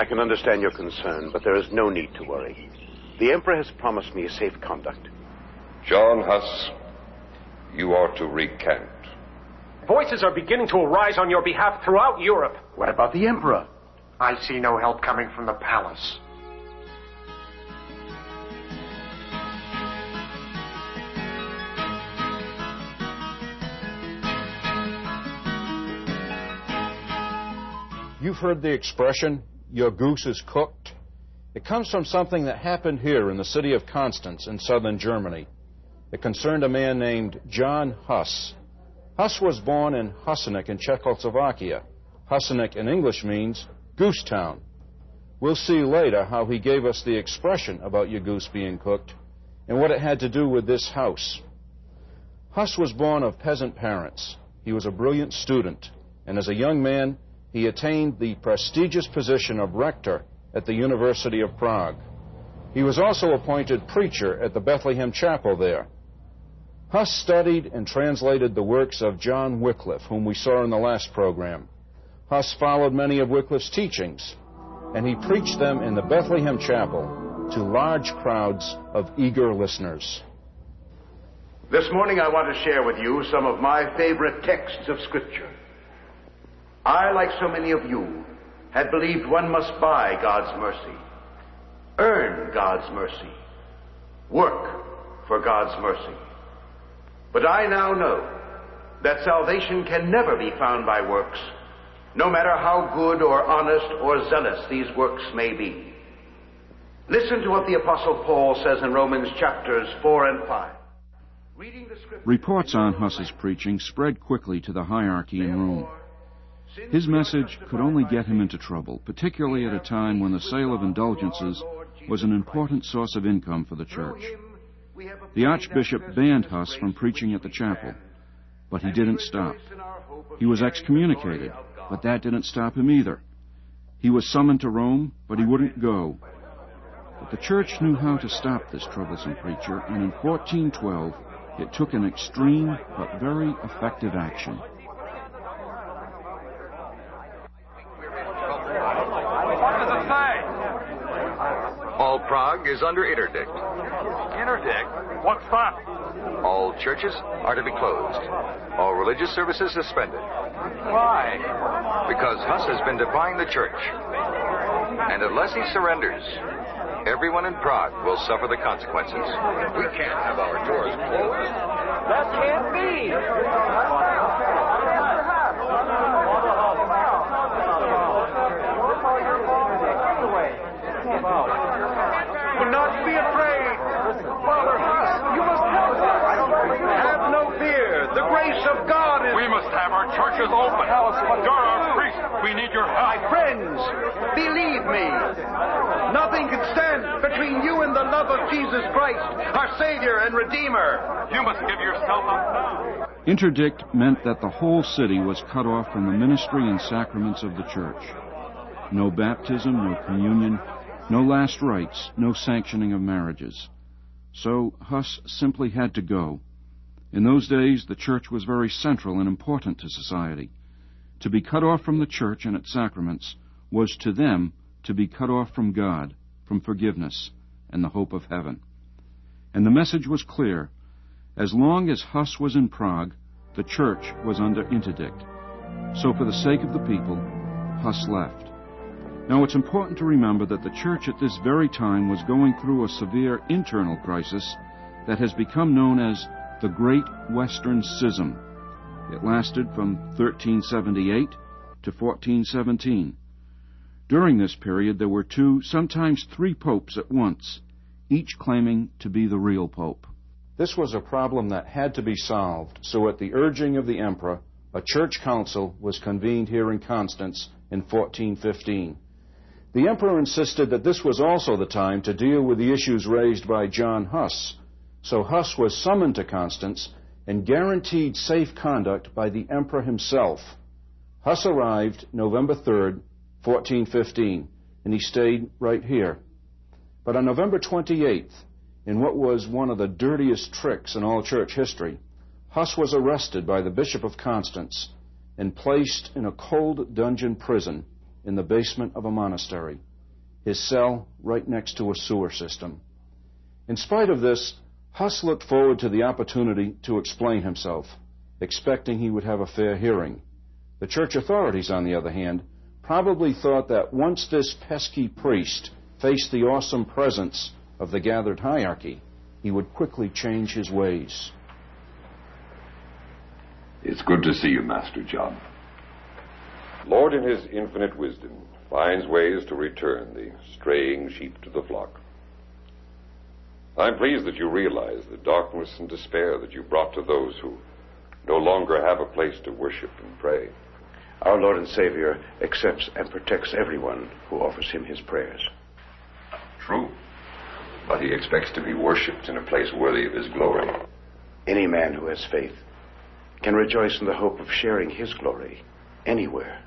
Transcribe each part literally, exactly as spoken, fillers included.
I can understand your concern, but there is no need to worry. The Emperor has promised me a safe conduct. John Huss, you are to recant. Voices are beginning to arise on your behalf throughout Europe. What about the Emperor? I see no help coming from the palace. You've heard the expression, your goose is cooked. It comes from something that happened here in the city of Constance in southern Germany. It concerned a man named John Huss. Huss was born in Husinec in Czechoslovakia. Husinec in English means goose town. We'll see later how he gave us the expression about your goose being cooked and what it had to do with this house. Huss was born of peasant parents. He was a brilliant student, and as a young man, he attained the prestigious position of rector at the University of Prague. He was also appointed preacher at the Bethlehem Chapel there. Huss studied and translated the works of John Wycliffe, whom we saw in the last program. Huss followed many of Wycliffe's teachings, and he preached them in the Bethlehem Chapel to large crowds of eager listeners. This morning I want to share with you some of my favorite texts of Scripture. I, like so many of you, had believed one must buy God's mercy, earn God's mercy, work for God's mercy. But I now know that salvation can never be found by works, no matter how good or honest or zealous these works may be. Listen to what the Apostle Paul says in Romans chapters four and five. Reading the scripture, reports on Huss's preaching spread quickly to the hierarchy in Rome. His message could only get him into trouble, particularly at a time when the sale of indulgences was an important source of income for the church. The Archbishop banned Huss from preaching at the chapel, but he didn't stop. He was excommunicated, but that didn't stop him either. He was summoned to Rome, but he wouldn't go. But the church knew how to stop this troublesome preacher, and in fourteen twelve it took an extreme but very effective action. All Prague is under interdict. Interdict? What's that? All churches are to be closed. All religious services suspended. Why? Because Huss has been defying the church. And unless he surrenders, everyone in Prague will suffer the consequences. We can't have our doors closed. That can't be. Do not be afraid. Father Huss, you must help us. Have no fear. The grace of God is... We must have our churches open. You're our priest. We need your help. My friends, believe me. Nothing can stand between you and the love of Jesus Christ, our Savior and Redeemer. You must give yourself up now. Interdict meant that the whole city was cut off from the ministry and sacraments of the church. No baptism, no communion, no last rites, no sanctioning of marriages. So Huss simply had to go. In those days, the church was very central and important to society. To be cut off from the church and its sacraments was to them to be cut off from God, from forgiveness, and the hope of heaven. And the message was clear. As long as Huss was in Prague, the church was under interdict. So for the sake of the people, Huss left. Now, it's important to remember that the church at this very time was going through a severe internal crisis that has become known as the Great Western Schism. It lasted from thirteen seventy-eight to fourteen seventeen. During this period, there were two, sometimes three popes at once, each claiming to be the real pope. This was a problem that had to be solved, so at the urging of the emperor, a church council was convened here in Constance in fourteen fifteen. The emperor insisted that this was also the time to deal with the issues raised by John Huss, so Huss was summoned to Constance and guaranteed safe conduct by the emperor himself. Huss arrived November third, fourteen fifteen, and he stayed right here. But on November twenty-eighth, in what was one of the dirtiest tricks in all church history, Huss was arrested by the Bishop of Constance and placed in a cold dungeon prison in the basement of a monastery. his cell right next to a sewer system. In spite of this, Huss looked forward to the opportunity to explain himself, expecting he would have a fair hearing. The church authorities, on the other hand, probably thought that once this pesky priest faced the awesome presence of the gathered hierarchy, he would quickly change his ways. It's good to see you, Master John. Lord, in his infinite wisdom, finds ways to return the straying sheep to the flock. I'm pleased that you realize the darkness and despair that you brought to those who no longer have a place to worship and pray. Our Lord and Savior accepts and protects everyone who offers him his prayers. True. But he expects to be worshipped in a place worthy of his glory. Any man who has faith can rejoice in the hope of sharing his glory anywhere.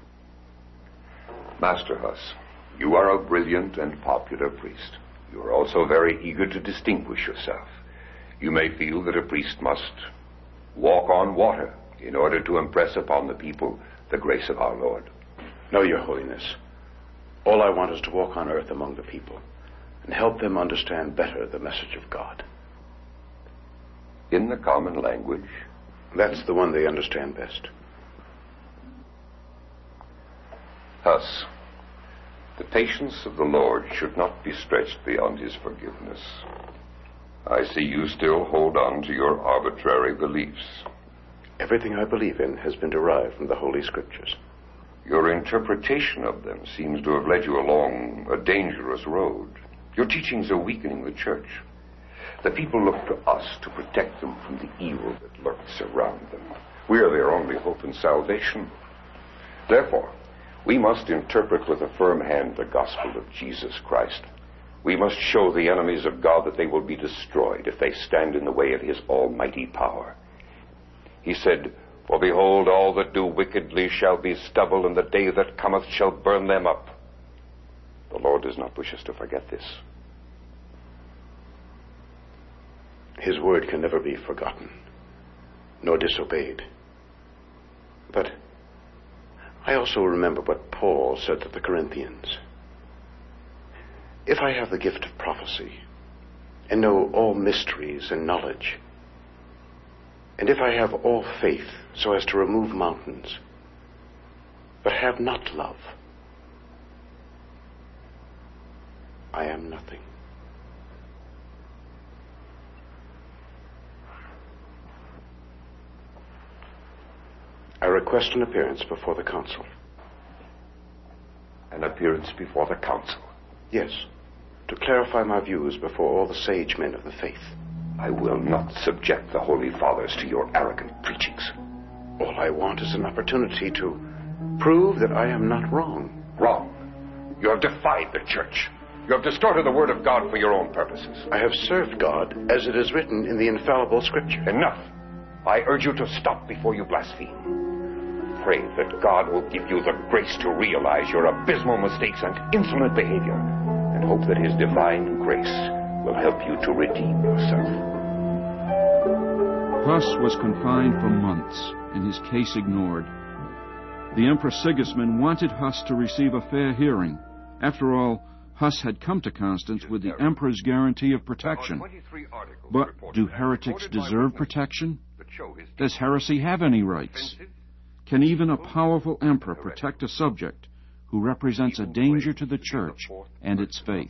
Master Huss, you are a brilliant and popular priest. You are also very eager to distinguish yourself. You may feel that a priest must walk on water in order to impress upon the people the grace of our Lord. No, Your Holiness. All I want is to walk on earth among the people and help them understand better the message of God. In the common language? That's the one they understand best. Huss, the patience of the Lord should not be stretched beyond his forgiveness. I see you still hold on to your arbitrary beliefs. Everything I believe in has been derived from the Holy Scriptures. Your interpretation of them seems to have led you along a dangerous road. Your teachings are weakening the church. The people look to us to protect them from the evil that lurks around them. We are their only hope in salvation. Therefore, we must interpret with a firm hand the gospel of Jesus Christ. We must show the enemies of God that they will be destroyed if they stand in the way of his almighty power. He said, "For behold, all that do wickedly shall be stubble, and the day that cometh shall burn them up." The Lord does not wish us to forget this. His word can never be forgotten, nor disobeyed. But I also remember what Paul said to the Corinthians. If I have the gift of prophecy and know all mysteries and knowledge, and if I have all faith so as to remove mountains, but have not love, I am nothing. I request an appearance before the council. An appearance before the council? Yes, to clarify my views before all the sage men of the faith. I will not subject the Holy Fathers to your arrogant preachings. All I want is an opportunity to prove that I am not wrong. Wrong? You have defied the church. You have distorted the word of God for your own purposes. I have served God as it is written in the infallible Scripture. Enough. I urge you to stop before you blaspheme. Pray that God will give you the grace to realize your abysmal mistakes and insolent behavior, and hope that his divine grace will help you to redeem yourself. Huss was confined for months and his case ignored. The Emperor Sigismund wanted Huss to receive a fair hearing. After all, Huss had come to Constance with the Emperor's guarantee of protection. But do heretics deserve protection? Does heresy have any rights? Can even a powerful emperor protect a subject who represents a danger to the church and its faith?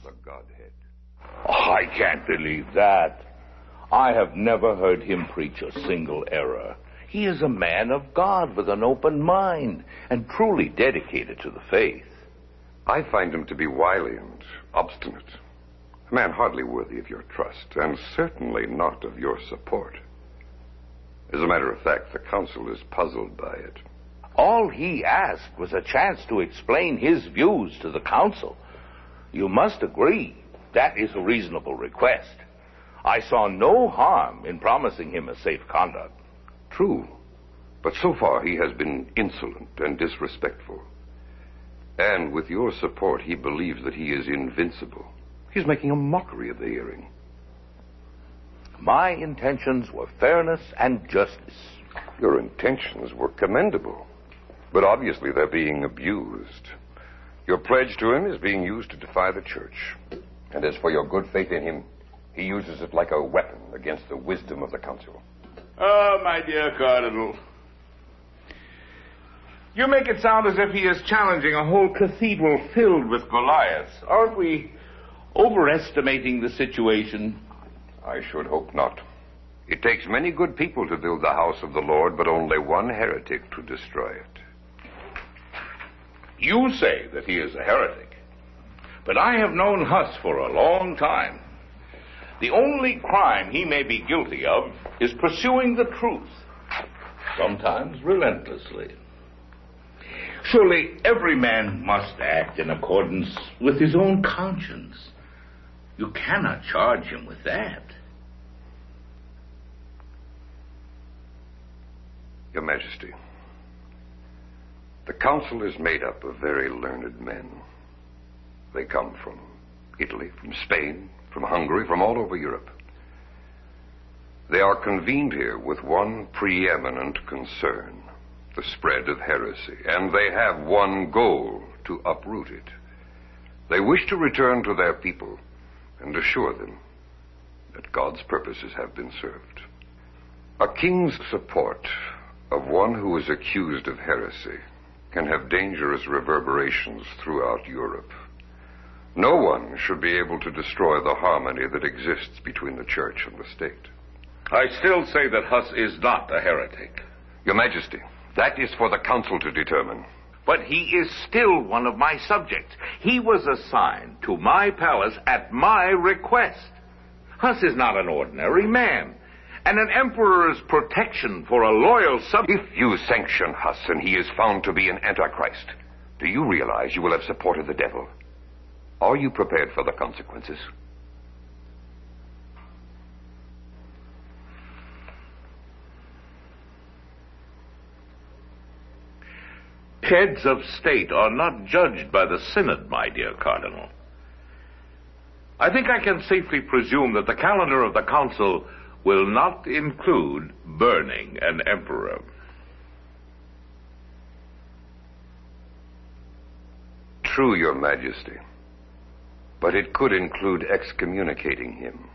I can't believe that. I have never heard him preach a single error. He is a man of God with an open mind and truly dedicated to the faith. I find him to be wily and obstinate. A man hardly worthy of your trust, and certainly not of your support. As a matter of fact, the council is puzzled by it. All he asked was a chance to explain his views to the council. You must agree that is a reasonable request. I saw no harm in promising him a safe conduct. True, but so far he has been insolent and disrespectful. And with your support, he believes that he is invincible. He's making a mockery of the hearing. My intentions were fairness and justice. Your intentions were commendable, but obviously they're being abused. Your pledge to him is being used to defy the church. And as for your good faith in him, he uses it like a weapon against the wisdom of the council. Oh, my dear Cardinal. You make it sound as if he is challenging a whole cathedral filled with Goliaths. Aren't we overestimating the situation? I should hope not. It takes many good people to build the house of the Lord, but only one heretic to destroy it. You say that he is a heretic, but I have known Huss for a long time. The only crime he may be guilty of is pursuing the truth, sometimes relentlessly. Surely every man must act in accordance with his own conscience. You cannot charge him with that. Your Majesty, the council is made up of very learned men. They come from Italy, from Spain, from Hungary, from all over Europe. They are convened here with one preeminent concern, the spread of heresy, and they have one goal, to uproot it. They wish to return to their people and assure them that God's purposes have been served. A king's support of one who is accused of heresy can have dangerous reverberations throughout Europe. No one should be able to destroy the harmony that exists between the church and the state. I still say that Huss is not a heretic. Your Majesty, that is for the council to determine. But he is still one of my subjects. He was assigned to my palace at my request. Huss is not an ordinary man, and an emperor's protection for a loyal subject... If you sanction Huss and he is found to be an antichrist, do you realize you will have supported the devil? Are you prepared for the consequences? Heads of state are not judged by the synod, my dear Cardinal. I think I can safely presume that the calendar of the council will not include burning an emperor. True, Your Majesty. But it could include excommunicating him.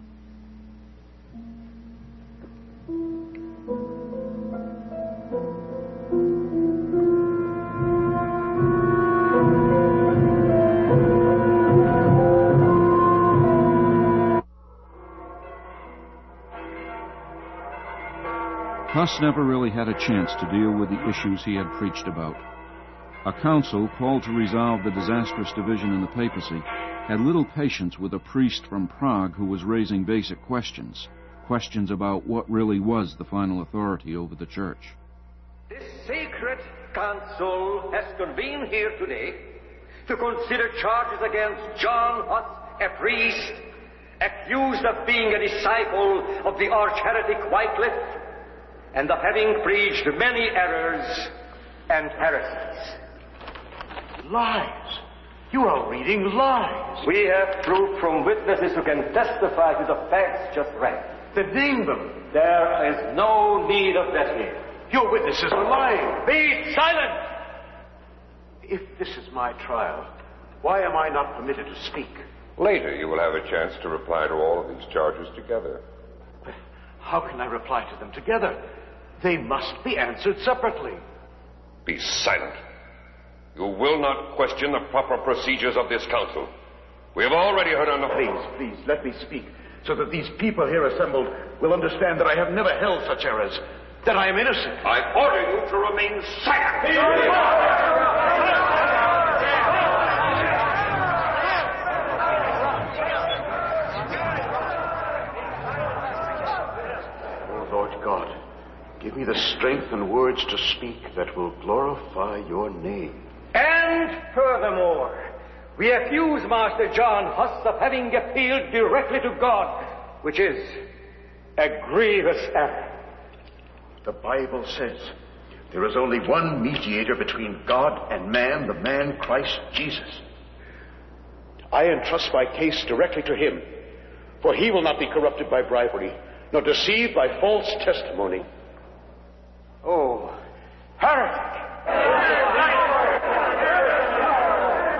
Huss never really had a chance to deal with the issues he had preached about. A council called to resolve the disastrous division in the papacy had little patience with a priest from Prague who was raising basic questions, questions about what really was the final authority over the church. This sacred council has convened here today to consider charges against John Huss, a priest, accused of being a disciple of the arch-heretic Wycliffe, and of having preached many errors and heresies. Lies. You are reading lies. We have proof from witnesses who can testify to the facts just read. Then name them. There is no need of that here. Your witnesses are lying. Be silent! If this is my trial, why am I not permitted to speak? Later, you will have a chance to reply to all of these charges together. But how can I reply to them together? They must be answered separately. Be silent. You will not question the proper procedures of this council. We have already heard enough. Please, please, let me speak, so that these people here assembled will understand that I have never held such errors, that I am innocent. I order you to remain silent. God, give me the strength and words to speak that will glorify your name. And furthermore, we accuse Master John Huss of having appealed directly to God, which is a grievous error. The Bible says there is only one mediator between God and man, the man Christ Jesus. I entrust my case directly to him, for he will not be corrupted by bribery, nor deceived by false testimony. Oh, heretic!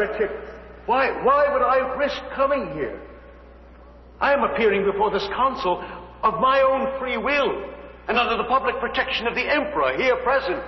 heretic. Why, why would I risk coming here? I am appearing before this council of my own free will and under the public protection of the Emperor here present.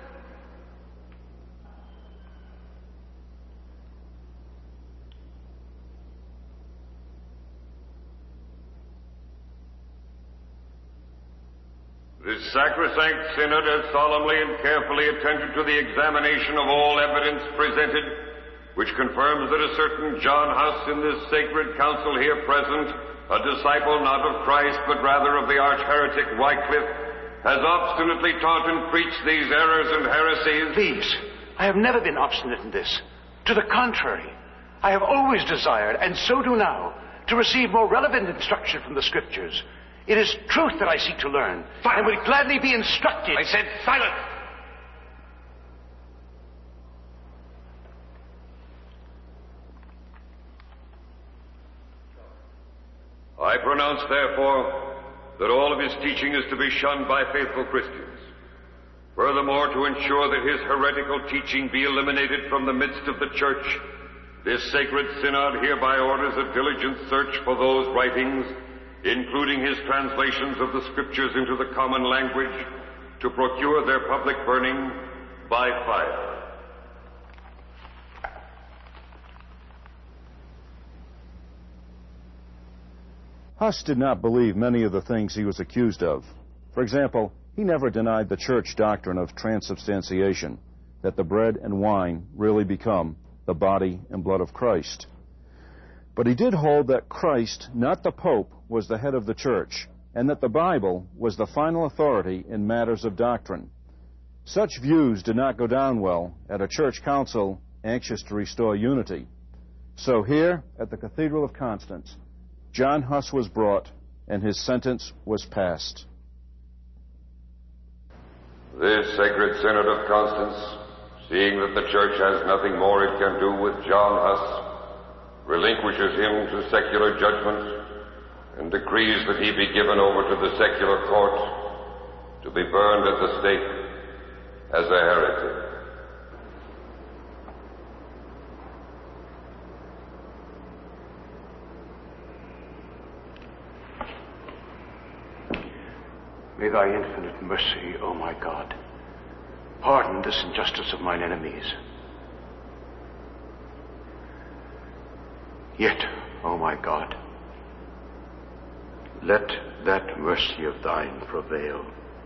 This sacrosanct synod has solemnly and carefully attended to the examination of all evidence presented, which confirms that a certain John Huss in this sacred council here present, a disciple not of Christ but rather of the arch-heretic Wycliffe, has obstinately taught and preached these errors and heresies. Please, I have never been obstinate in this. To the contrary, I have always desired, and so do now, to receive more relevant instruction from the Scriptures. It is truth that I seek to learn, silence. And would gladly be instructed. I said silence! I pronounce, therefore, that all of his teaching is to be shunned by faithful Christians. Furthermore, to ensure that his heretical teaching be eliminated from the midst of the Church, this sacred synod hereby orders a diligent search for those writings, including his translations of the Scriptures into the common language, to procure their public burning by fire. Huss did not believe many of the things he was accused of. For example, he never denied the church doctrine of transubstantiation, that the bread and wine really become the body and blood of Christ. But he did hold that Christ, not the Pope, was the head of the church, and that the Bible was the final authority in matters of doctrine. Such views did not go down well at a church council anxious to restore unity. So here, at the Cathedral of Constance, John Huss was brought, and his sentence was passed. This sacred synod of Constance, seeing that the Church has nothing more it can do with John Huss, relinquishes him to secular judgment, and decrees that he be given over to the secular court to be burned at the stake as a heretic. May thy infinite mercy, O my God, pardon this injustice of mine enemies. Yet, O my God, let that mercy of thine prevail.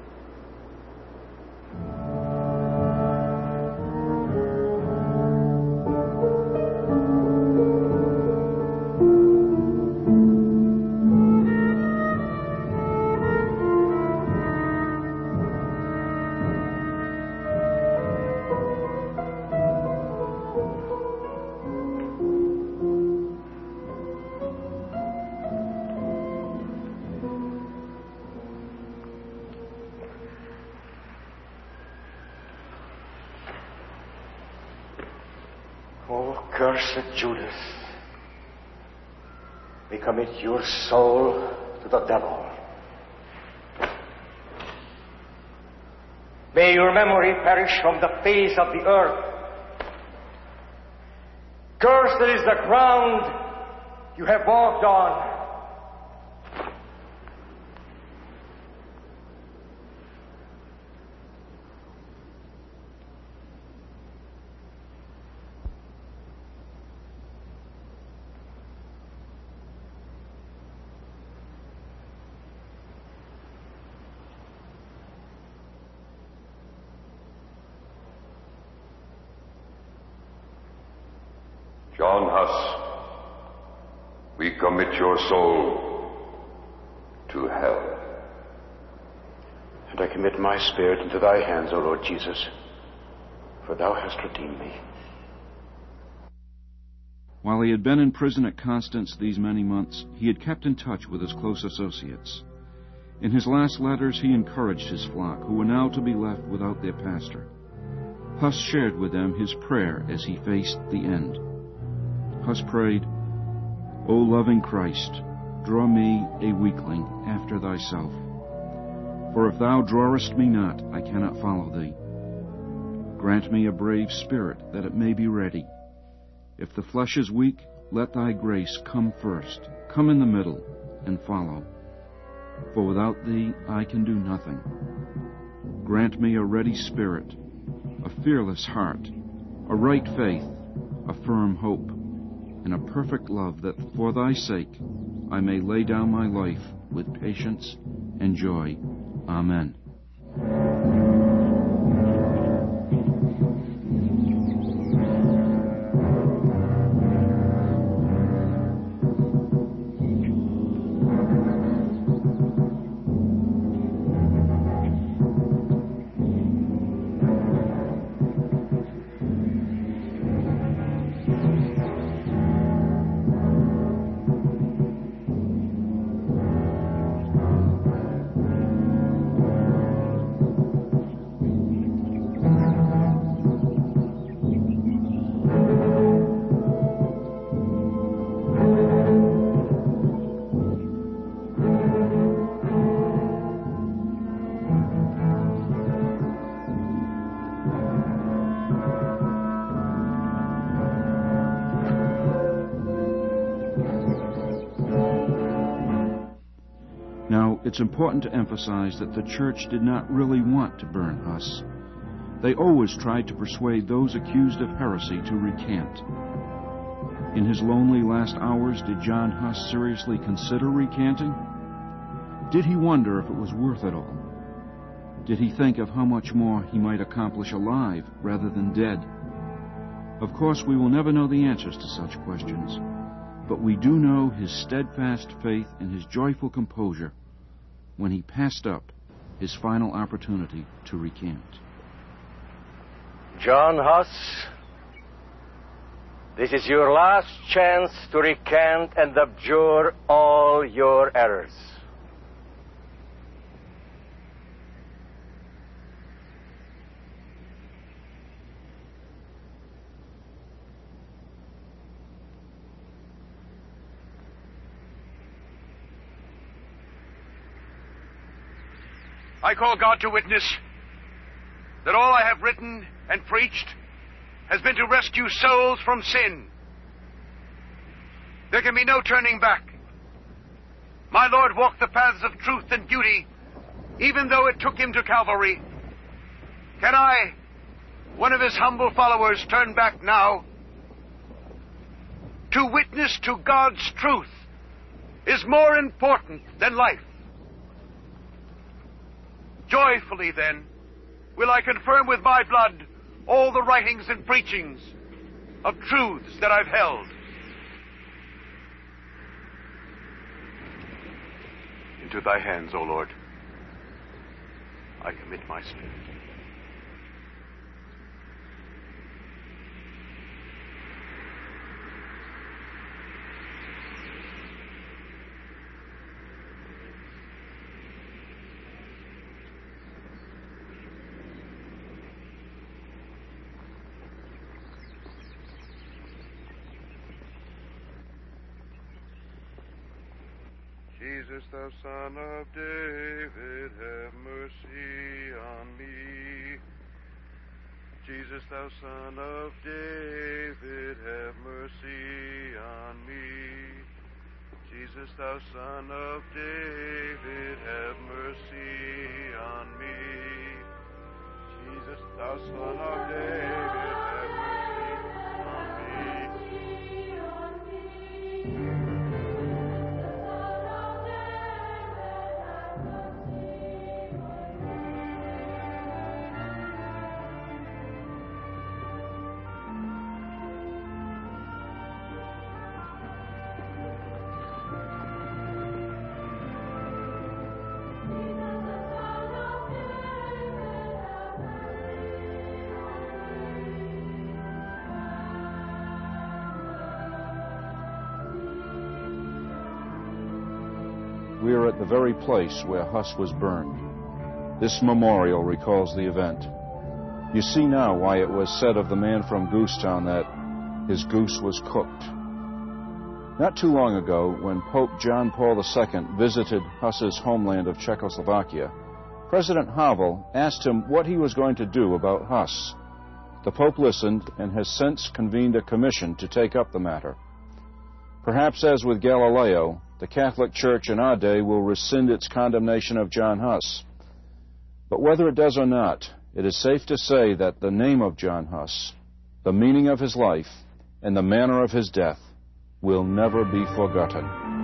Cursed Judas, we commit your soul to the devil. May your memory perish from the face of the earth. Cursed is the ground you have walked on. John Huss, we commit your soul to hell. And I commit my spirit into thy hands, O Lord Jesus, for thou hast redeemed me. While he had been in prison at Constance these many months, he had kept in touch with his close associates. In his last letters, he encouraged his flock, who were now to be left without their pastor. Huss shared with them his prayer as he faced the end. Huss prayed, O loving Christ, draw me, a weakling, after thyself. For if thou drawest me not, I cannot follow thee. Grant me a brave spirit, that it may be ready. If the flesh is weak, let thy grace come first, come in the middle, and follow. For without thee I can do nothing. Grant me a ready spirit, a fearless heart, a right faith, a firm hope, and a perfect love, that for thy sake I may lay down my life with patience and joy. Amen. It's important to emphasize that the church did not really want to burn Huss. They always tried to persuade those accused of heresy to recant. In his lonely last hours, did John Huss seriously consider recanting? Did he wonder if it was worth it all? Did he think of how much more he might accomplish alive rather than dead? Of course, we will never know the answers to such questions, but we do know his steadfast faith and his joyful composure when he passed up his final opportunity to recant. John Huss, this is your last chance to recant and abjure all your errors. I call God to witness that all I have written and preached has been to rescue souls from sin. There can be no turning back. My Lord walked the paths of truth and duty, even though it took him to Calvary. Can I, one of his humble followers, turn back now? To witness to God's truth is more important than life. Joyfully, then, will I confirm with my blood all the writings and preachings of truths that I've held. Into thy hands, O Lord, I commit my spirit. Jesus, thou Son of David, have mercy on me. Jesus, thou Son of David, have mercy on me. Jesus, thou Son of David, have mercy on me. Jesus, thou Son of David, have mercy on me. We are at the very place where Huss was burned. This memorial recalls the event. You see now why it was said of the man from Goosetown that his goose was cooked. Not too long ago, when Pope John Paul the Second visited Huss's homeland of Czechoslovakia, President Havel asked him what he was going to do about Huss. The Pope listened and has since convened a commission to take up the matter. Perhaps, as with Galileo, the Catholic Church in our day will rescind its condemnation of John Huss. But whether it does or not, it is safe to say that the name of John Huss, the meaning of his life, and the manner of his death will never be forgotten.